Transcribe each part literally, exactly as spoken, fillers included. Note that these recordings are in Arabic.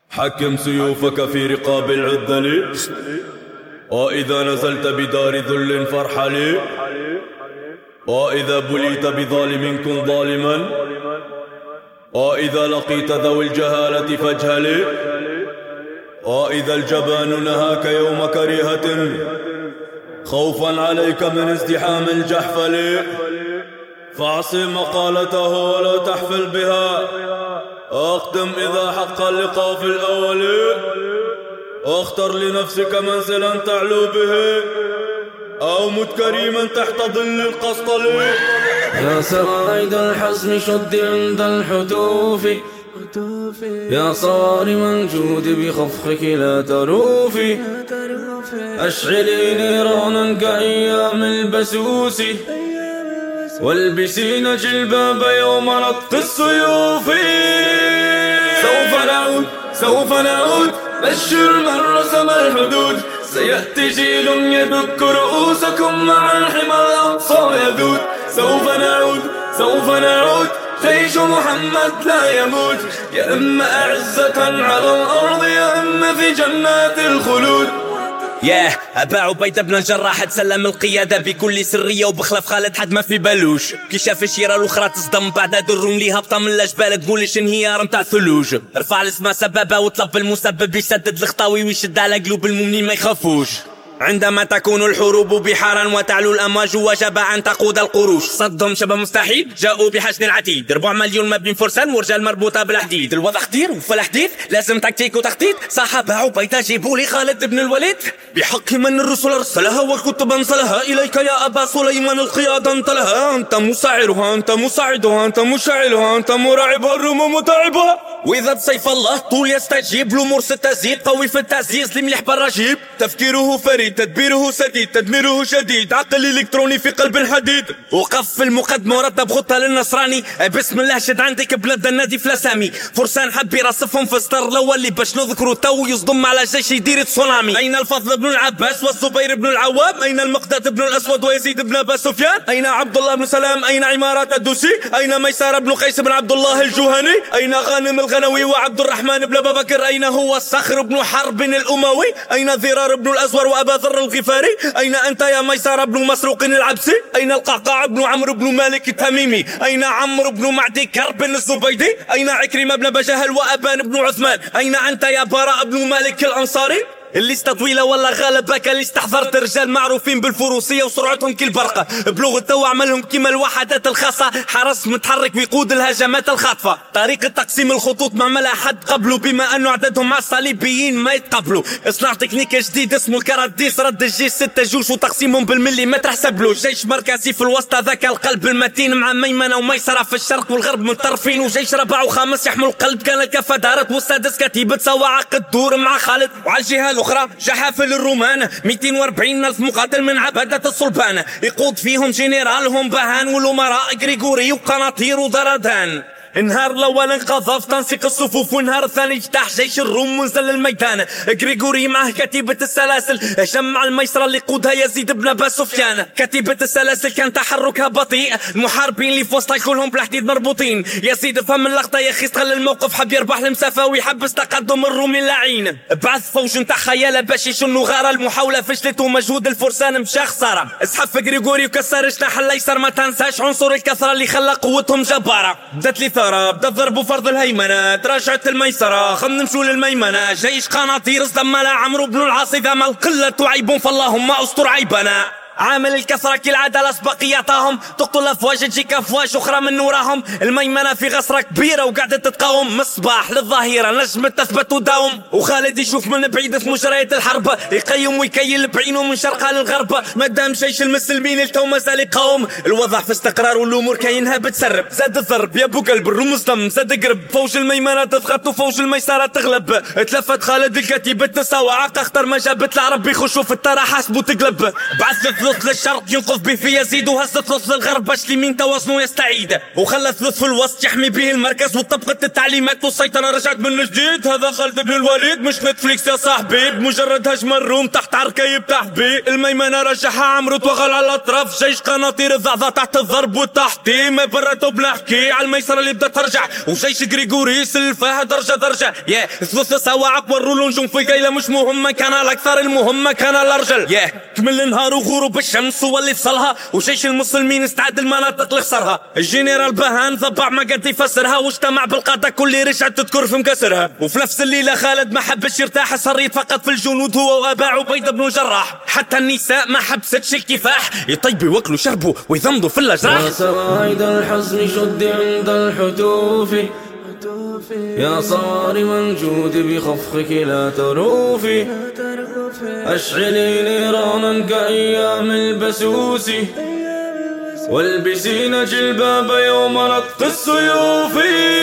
حكم سيوفك في رقاب العذل، وإذا نزلت بدار ذل فارحل، وإذا بليت بظالم كن ظالما، وإذا لقيت ذوي الجهالة فاجهل، وإذا الجبان نهاك يوم كريهة خوفا عليك من ازدحام الجحفل، فاعصم مقالته ولا تحفل بها، اختم إذا حق اللقاء في الأول، واختر لنفسك منزلا تعلو به، أو مت كريما تحت ظل القسطل. يا سرايد الحزم شد عند الحتوف، يا صارم الجود بخفخك لا تروفي، أشعلي نيرانا كأيام البسوس، والبسين جلباب يوم نطق السيوف. سوف نعود سوف نعود، بشر من رسم الحدود، سيأتي جيل يدك رؤوسكم مع الحمى الأقصى يذود. سوف نعود سوف نعود، جيش محمد لا يموت، يا إما أعزة على الأرض يا إما في جنات الخلود. ياه أبا عبيدة بن الجراح تسلم القيادة بكل سرية، وبخلف خالد حد ما في بالوش، كي شاف الشيرة الأخرى تصدم بعد درون لي هبطة من الجبال تقولش انهيار متاع ثلوج. رفع الاسم سبابة وطلب المسبب يسدد الخطاوي ويشد على قلوب المؤمنين ما يخافوش. عندما تكون الحروب بحارا وتعلو الأمواج وجب أن تقود القروش، صدهم شبه مستحيل جاءوا بحشد العتيد، ربع مليون ما بين فرسان ورجال مربوطة بالحديد. الوضع خطير وفي الحديد لازم تكتيك وتخطيط، صاحب عبيدة جيبوا لي خالد بن الوليد، بحق من الرسل أرسلها والكتب أنزلها، إليك يا أبا سليمان القيادة انطلها، أنت مساعرها أنت مساعدها أنت مشاعلها أنت مراعبها الروم متعبها. وإذا بسيف الله طول يستجيب له مرسل تزيد، قوي في التعزيز لمليح بالرجيب، تفكيره فريد تدبيره سديد تدميره شديد، عقل إلكتروني في قلب حديد. وقف في المقدمة ورتب خطة للنصراني، بسم الله شد عندك بلاد النادي فلاسامي، فرسان حب يرصفهم في السطر الأول اللي باش نذكروا تو يصدم على جيش يدير تسونامي. أين الفضل بن العباس والزبير بن العوام، أين المقداد بن الأسود ويزيد بن أبا سفيان، أين عبد الله بن سلام، أين عمارة الدوسي، أين ميسار بن قيس بن عبد الله الجهني، أين غانم الغنوي وعبد الرحمن بن أبي بكر، أين هو الصخر بن حرب الأموي، أين ضرار بن الأزور وأبا ذر الغفاري، أين أنت يا ميسار بن مسروق العبسي، أين القعقاع بن عمرو بن مالك التميمي، أين عمرو بن معدي كرب الزبيدي، أين عكرمة بن بجهل وأبان بن عثمان، أين أنت يا براء بن مالك الأنصاري. الليسته طويله والله غالبك اللي استحضرت رجال معروفين بالفروسيه وسرعتهم كالبرقه، بلوغ التو عملهم كيما الوحدات الخاصه، حرس متحرك ويقود الهجمات الخاطفه. طريقه تقسيم الخطوط ما عملها حد قبله، بما انه عددهم مع الصليبيين ما يتقبلوا، اصنع تكنيك جديد اسمه الكراديس، رد الجيش ستة جيوش وتقسيمهم بالملي ما تحسبلوش، جيش مركزي في الوسط ذاك القلب المتين مع ميمنه وميسره في الشرق والغرب متطرفين، وجيش رابع وخامس يحمل القلب كان الكفه دارت، والسادس كتيبه سواعق الدور مع خالد، وعلى الجهه الأخرى جحافل الرومان مئتين وأربعين ألف مقاتل من عبادة الصلبان، يقود فيهم جنرالهم بهان والأمراء غريغوري وقناطير ودردان. النهار الاول انقذف تنسيق الصفوف، والنهار الثاني اجتاح جيش الروم ونزل الميدان، غريغوري معه كتيبة السلاسل جمع الميسرة اللي قودها يزيد بن أبا سفيان. كتيبة السلاسل كان تحركها بطيء، المحاربين اللي في وسطها كلهم بالحديد مربوطين، يزيد فهم اللقطة يا اخي استغل الموقف، حب يربح المسافة ويحبس تقدم الروم اللعين، بعث فوج نتاع خيالة باش يشنوا غارة، المحاولة فشلت ومجهود الفرسان مشى خسارة، اسحف غريغوري وكسر جناح الايسر، ما تنساش عنصر الكثرة اللي خلى قوتهم جبارة، بدات لي بدا ضربوا فرض الهيمنة، تراجعت الميسرة خم نمشوا للميمنة، جيش قناطير صدم على عمرو بن العاص، إذا ما القلة عيب فاللهم استر عيبنا. عامل الكثرة كالعادة الأسبقية عطاهم، تقتل أفواج تجيك أفواج أخرى من نوراهم، الميمنة في غسرة كبيرة وقاعدة تتقاوم، مصباح للظاهرة نجم تثبت وداوم، وخالد يشوف من بعيد في مجريات الحرب، يقيم ويكيل بعينه من شرقها للغرب، مادام جيش المسلمين التو مازال يقاوم، الوضع في استقرار والأمور كاينها بتسرب، زاد الضرب يا بو قلب الرمز ضم، زاد قرب فوج الميمنة تضغط وفوج الميسرة تغلب، تلفت خالد الكتيبة تساوى عق اختار ما جابت العرب يخشوا في الترى حاسبوا تقلب، بعث ثلث للشرق ينقذ به في يزيد، وهز ثلث للغرب باش اليمين توازنه يستعيد، وخلى ثلث في الوسط يحمي به المركز، وطبقت التعليمات والسيطرة رجعت من جديد. هذا خالد بن الوليد مش نتفليكس يا صاحبي، بمجرد هجم الروم تحت عركيب تحبي، الميمنة رجعها عمرو توغل على الأطراف، جيش قناطير الضعضة تحت الضرب والتحطيم، ما برته بنحكي على الميسرة اللي بدأت ترجع، وجيش غريغوري سلفها درجة درجة. يا ثلث سواعق وروا نجوم في كيلة مش مهمة، كان الأكثر المهمة كان الأرجل. يا كمل النهار وغروب الشمس هو اللي فصلها، وجيش المسلمين استعد المناطق اللي خسرها، الجنرال بهان ضبع ما قد يفسرها، واجتمع بالقادة كل رجعت تذكر في مكسرها. وفي نفس الليلة خالد ما حبش يرتاح، صار يتفقد في الجنود هو وأبا عبيدة بن الجراح، حتى النساء ما حبستش الكفاح، يطيبوا وياكلوا شربوا ويضمضوا في الأجراح. يا سرايد الحزن شد عند الحتوف، يا صارما جود بخفخك لا تروفي، أشعلي نيرانا كأيام البسوس، والبسين جلباب يوم نطق السيوف.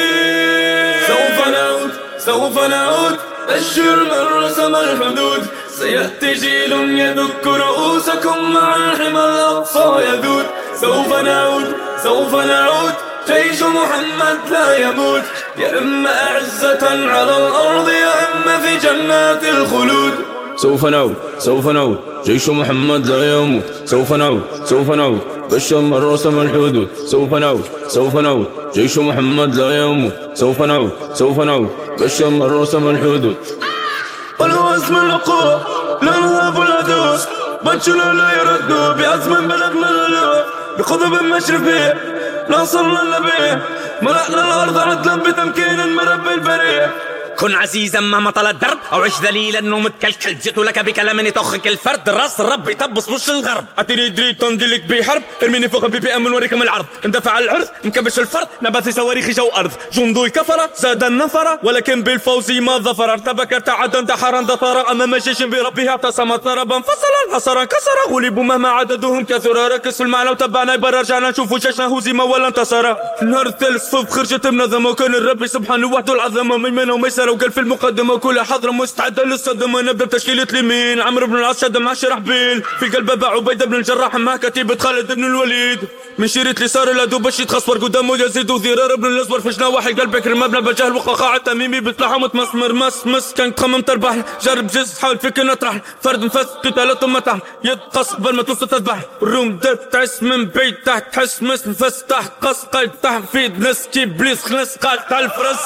سوف نعود سوف نعود أشر من رسم الحدود، سيأتي جيل يدك رؤوسكم مع الحمى الأقصى يذود. سوف نعود سوف نعود جيش محمد لا يموت، يا إما أعزة على الأرض يا إما في جنات الخلود. سوف نعود سوف نعود جيش محمد لا يموت، سوف نعود سوف نعود بشر من رسم الحدود، سوف نعود سوف نعود جيش محمد لا يموت، سوف نعود سوف نعود بشر من رسم الحدود. والوزن القوة لا نهاب العدو، بطشنا لا يردوا بعزم بلغنا العلو، بقضب مشرف به لا صرنا الا به، ملأنا الأرض عدلا بتمكين مرب البرية. كن عزيزا مهما طال الدرب، او عش ذليلا انه متكلكل، جئت لك بكلام يطخك الفرد، راس الرب يطبس وش الغرب. اتريد دريد تنزلك بحرب، ارميني فوق البي بي ام ونوريكم العرض، اندفع العرض نكبش الفرد، نبات صواريخ جو ارض، جندوي كفر زاد النفر، ولكن بالفوز ما ظفر، ارتبك ارتعدا انتحرا ظفر، امام جيش بربه اعتصم ضربا فصلا حصرا كسر، غلبوا مهما عددهم كثر، ركز في المعنى وتبعنا يبرر، رجعنا نشوفوا جيشنا هزم ولا انتصر. النهار الثالث صف خرجت منظمه، وكان الرب سبحانه وحده العظمه، ميمنه وميسره وقال في المقدمة كل حضرة مستعدة للصدمة. نبدأ بتشكيلة اليمين عمرو بن العاص شد مع شرحبيل، في قلب أبا عبيدة بن الجراح مع كتيبة خالد بن الوليد، من شيرة اليسار العدو باش يتخصفر قدامه يزيد وذرار بن الأزور، في جناح واحد قلب بكر المبنى بجهل وقاقع التميمي بسلاحه متمسمر مسمس، كان تخمم تربح جرب جز حاول فيك نطرح فرد نفس قتالته مطح يتقص قبل ما توصل تذبح، الروم درت تعس من بعيد تحت تحس مس نفس تحت قص قيد تحفيد نسكي بليس خلص قال الفرس.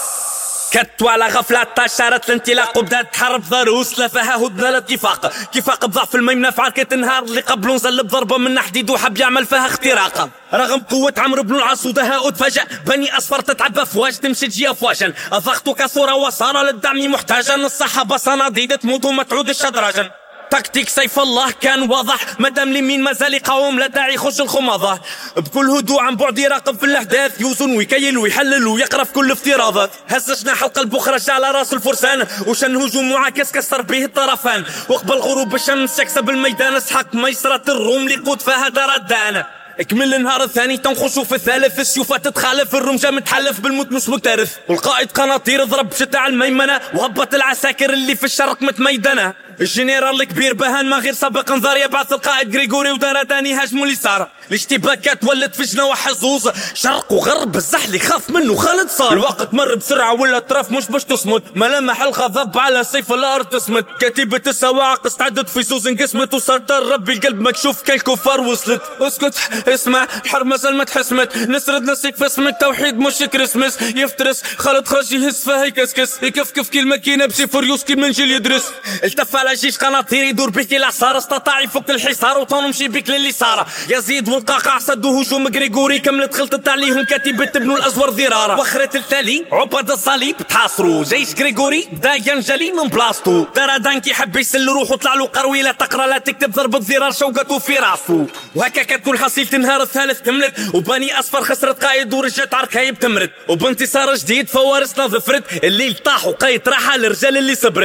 كت على غفلة تشارت الانطلاق، وبدات حرب ضروس لفها هدنة الاتفاق، كفاق بضعف الميمنة في عركة نهار اللي قبله نزل بضربة من حديد وحب يعمل فيها اختراقا، رغم قوة عمرو بن العاص ودهاء تفاجأ، بني أصفر تتعبى فواج تمشي تجي أفواجا، الضغط كثر وصار للدعم محتاجا، الصحابة صناديد تموت وما تعود الشدراجا، تكتيك سيف الله كان واضح، مدام اليمين مازال يقاوم لا داعي يخش الخماضة، بكل هدوء عن بعد يراقب في الاحداث، يوزن ويكيل ويحلل ويقرا في كل افتراضات، هز جناح القلب وخرج على راس الفرسان، وشن هجوم معاكس كسر به الطرفان، وقبل غروب الشمس يكسب الميدان، اسحق ميسرة الروم لقود فيها دار الدان. اكمل النهار الثاني تنخشوا في الثالث، السيوفة تتخالف الرمجة متحلف بالموت مش مكترث، والقائد قناطير ضرب بشدة على الميمنة، وهبط العساكر اللي في الشرق متميدنة، الجنرال الكبير بهان ما غير سابق انذار يبعث القائد غريغوري ودارداني هاجموا اليسار، الاشتباكات ولت في جنوة حظوظ، شرق وغرب الزحل يخاف منه خالد صار، الوقت مر بسرعة والاطراف مش باش تصمت، ملامح الغضب على سيف الارض تصمت، كتيبة السواعق استعدت في سوز انقسمت، وصارت ربي القلب مكشوف كالكفار وصلت، اسكت اسمع الحرب مازال ما تحسمت، نسرد نسيك في اسم التوحيد مش كريسمس، يفترس خالد خرج يهز فيها يكسكس، يكفكف كي الماكينة بسي فوريوس كي منجل يدرس، التف على جيش قناطير يدور بك العصار، استطاع يفك الحصار وطون مشي بك لليسار، يزيد والقاقع سدوا هجوم غريغوري، كملت خلطت عليهم كتيبة ابن الازور ضرارة، وخرت التالي عبد الصليب تحاصروا، جيش غريغوري بدا ينجلي من بلاصتو، داردان كي حب يسل روحو طلع له قروي لا تقرا لا تكتب ضرب الضرار شوقته في راسو، وهكا كتكون حصيلة النهار الثالث كملت، وبني اصفر خسرت قايد ورجعت عركايب تمرت، وبانتصار جديد فوارسنا ظفرت، الليل طاح وقايد راحة للرجال اللي صبرت،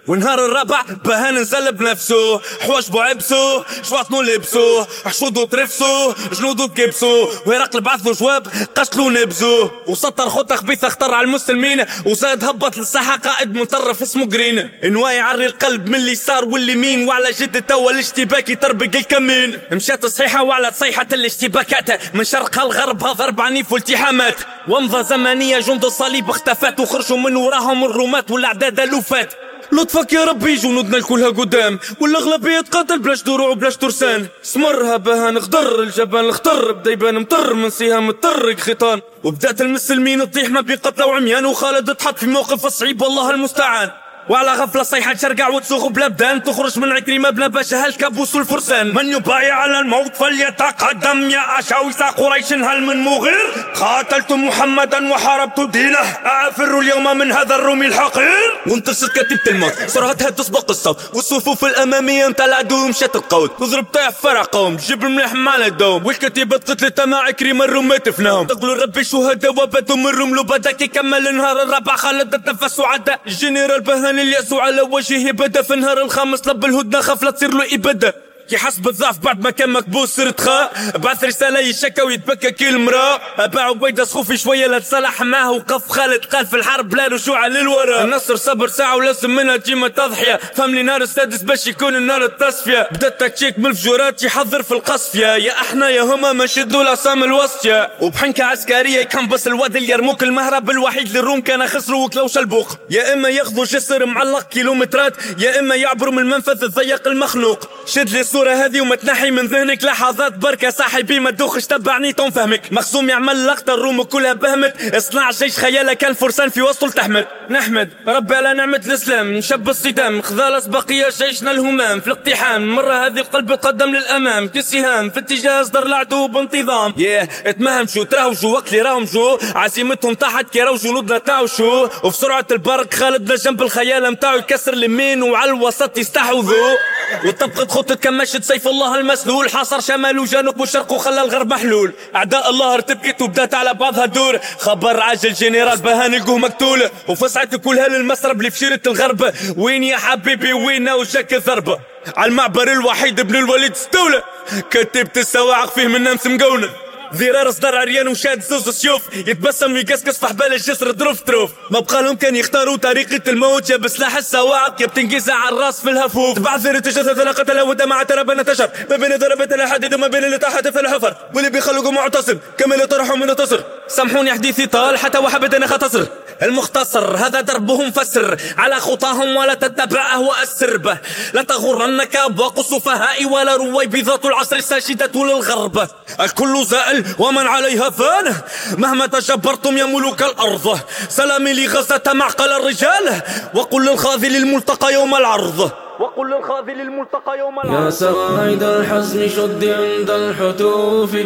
ونهار الرابع بها ننزل بنفسه حواش بو عبسو شواطنو لبسو حشودو ترفسو جنودو تكبسو وهرقل بعثو جواب قتلو نبزو وسطر خطة خبيثة اختار على المسلمين وزاد هبط للساحة قائد مطرف اسمه جرين انواع يعري القلب من اليسار واليمين وعلى جد توا الاشتباك يطربق الكمين مشات صحيحة وعلى صيحة الاشتباكات من شرقها لغربها ضرب عنيف والتحامات ومضى زمنية جند الصليب اختفت وخرجوا من وراهم الرومات والاعداد الوفات لطفك يا ربي جنودنا الكلها قدام والاغلبيه تقاتل بلاش دروع وبلاش ترسان سمرها بها نخضر الجبل نخضر بدا يبان مطر من سهام مطرق خيطان وبدات المسلمين تطيح ما بين قتلى وعميان وخالد تحط في موقف صعيب والله المستعان وعلى غفلة صيحة تشرقع وتسوق بلا بدان تخرج من عكرمة بلا باشا الكابوس والفرسان من يبايع على الموت فليتقدم يا أشاوس قريش هل من مغير قاتلت محمدا وحاربت دينه أفر اليوم من هذا الرومي الحقير وانتصرت كتيبة الموت سرعتها تسبق الصوت والصفوف الأمامية متاع العدو مشات القود تضرب طيح فرقهم جيب المليح معنا الدوم والكتيبة قتلت مع عكرمة الرومات فناهم تقولوا ربي شهداء وبدوا من الرمل وبدا كيكمل النهار الرابع خالد التنفس وعدا الجنرال بهان اليأس على وجهه بدا في النهار الخامس لب الهدنة خاف لا تصير له إبادة كي حس بالضعف بعد ما كان مكبوس صرت خا بعث رسالة يشكى ويتبكى كي المرا باع عبيدة سخوفي شوية لا تصالح معاه وقف خالد قال في الحرب لا رجوع للورا النصر صبر ساعة ولازم منها تجيما تضحية فهم لي نار السادس باش يكون النار التصفية بدا التكتيك من الفجورات يحضر في القصفية يا احنا يا هما ما شدوا العصام الوسطية وبحنكة عسكرية يكنبس الواد اليرموك المهرب الوحيد للروم كان خسروا وكلوش البوق يا اما ياخذوا جسر معلق كيلومترات يا اما يعبروا من المنفذ الضيق المخلوق شد لي الصورة هذه وما تنحي من ذهنك لحظات بركة صاحبي ما تدوخش تبعني تنفهمك مخزوم يعمل لقطة الروم كلها بهمت اصنع جيش خيالة كان فرسان في وسط تحمد نحمد ربي على نعمة الإسلام نشب الصدام خذالس بقية جيشنا الهمام في الاقتحام مرة هذه القلب قدم للأمام كالسهام في اتجاه صدر العدو بانتظام ياه yeah. اتمهم شو تراوجوا وقت اللي راهم جو عزيمتهم طاحت كي راو جنودنا تاعو شو وفي سرعة البرق خالدنا جنب الخيال متاعو يكسر اليمين وعلى الوسط يستحوذوا وطبقت خطة كمشت سيف الله المسلول حاصر شمال وجنوب وشرق وخلى الغرب محلول اعداء الله ارتبكت وبدات على بعضها دور خبر عاجل جنرال بهان لقوه مقتول وفصعت كلها للمسرب اللي في شيرة الغرب وين يا حبيبي وين وجاك ضربة على المعبر الوحيد ابن الوليد استولى كتبت السواعق فيه من نمس مقونة ذرار صدر عريان وشاد زوز سيوف يتبسم ويقسقس في حبال الجسر دروف دروف ما بقالهم كان يختاروا طريقة الموت يا بسلاح السواعق يا بتنقيزة على الراس في الهفوف بعثر تجسد لا قتل ودا مع ترى نتشر ما بين ضربة الحديد وما بين اللي تحت في الحفر واللي بيخلقوا معتصم كما اللي طرحوا من تصر سامحوني حديثي طال حتى وحبت انا ختصر المختصر هذا دربهم فسر على خطاهم ولا تتبع أهواء السربة لا تغرنك أبواق السفهاء ولا رويبضات العصر الساجدة للغرب الكل زائل ومن عليها فان مهما تجبرتم يا ملوك الأرض سلامي لغزة معقل الرجال وقل للخاذل الملتقى يوم العرض وقل للخاذل الملتقى يوم العرض يا سواعد الحزن شد عند الحتوف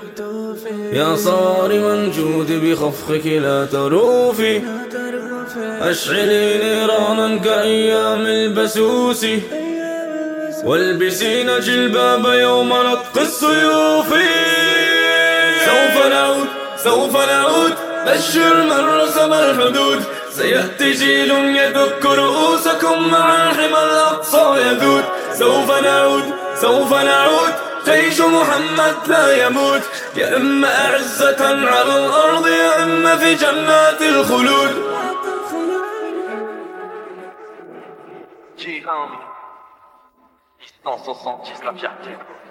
يا صارما جود بخفقك لا تروفي أشعلي نيرانا كأيام البسوس والبسين جلباب يوم نطق السيوف سوف نعود سوف نعود بشر من رسم الحدود سيأتي جيل يدك رؤوسكم مع الحمى الأقصى يذود سوف نعود سوف نعود جيش محمد لا يموت يا إما أعزة على الأرض يا إما في جنات الخلود. G-Army, distance soixante-dix la fierté.